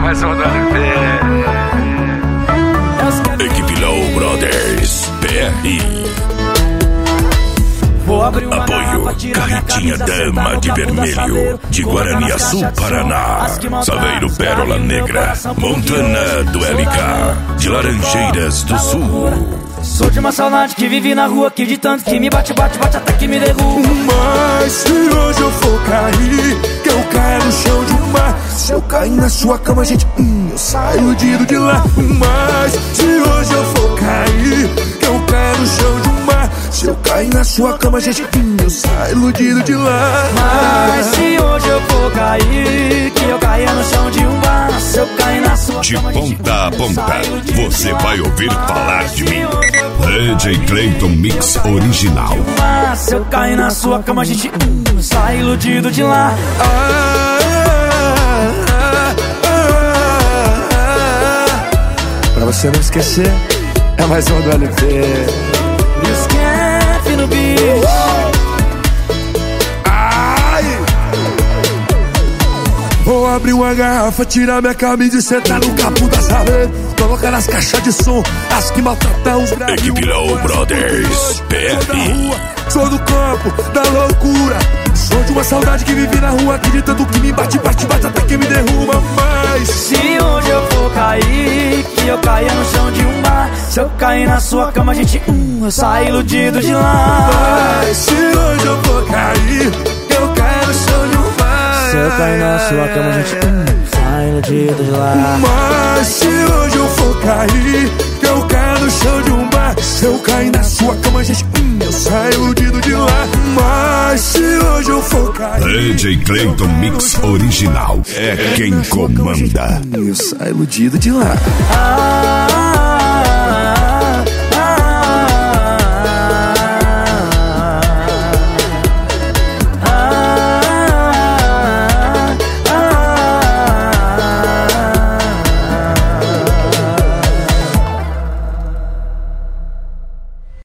mais um do LP. Equipe Low Brothers PRI. Apoio Carretinha Dama de Vermelho, de Guaraniaçu, Paraná. Saveiro Pérola Negra, Montana do LK, de Laranjeiras do Sul. Sou de uma saudade que vive na rua, que de tanto que me bate até que me derruba. Mas se hoje eu for cair, que eu caia no chão de um mar. Se eu cair na sua cama, gente, eu saio iludido de lá. Mas se hoje eu for cair, que eu caia no chão de um mar. Se eu cair na sua cama, gente, eu saio iludido de lá. Mas se hoje eu for cair, que eu caia no chão de um bar. Se eu cair na sua de cama, ponta a ponta, você vai ouvir falar de mim. DJ Clayton Mix Original. Se eu cair na sua cama, gente, sai iludido de lá. Pra você não esquecer, é mais um do LP. Esquece no beat. Vou abrir uma garrafa, tirar minha camisa e sentar no capô da sala. Colocar nas caixas de som, as que maltratam os bravios. Equipe Low Brothers PRI. Sou do campo, da loucura. Sou de uma saudade que vive na rua, que de tanto que me bate até que me derruba. Mas se hoje eu for cair, que eu caia no chão de um bar. Se eu cair na sua cama, gente, eu saio iludido de lá. Mas se hoje eu for cair, que eu caia no chão de um bar. Se eu cair na sua cama, gente, sai iludido de lá. Mas se hoje eu for cair, que eu caia no chão de um bar. Se eu cair na sua cama, gente, eu saio iludido de lá. Mas se hoje eu for cair, DJ Clayton Mix Original é quem comanda. Eu saio iludido de lá.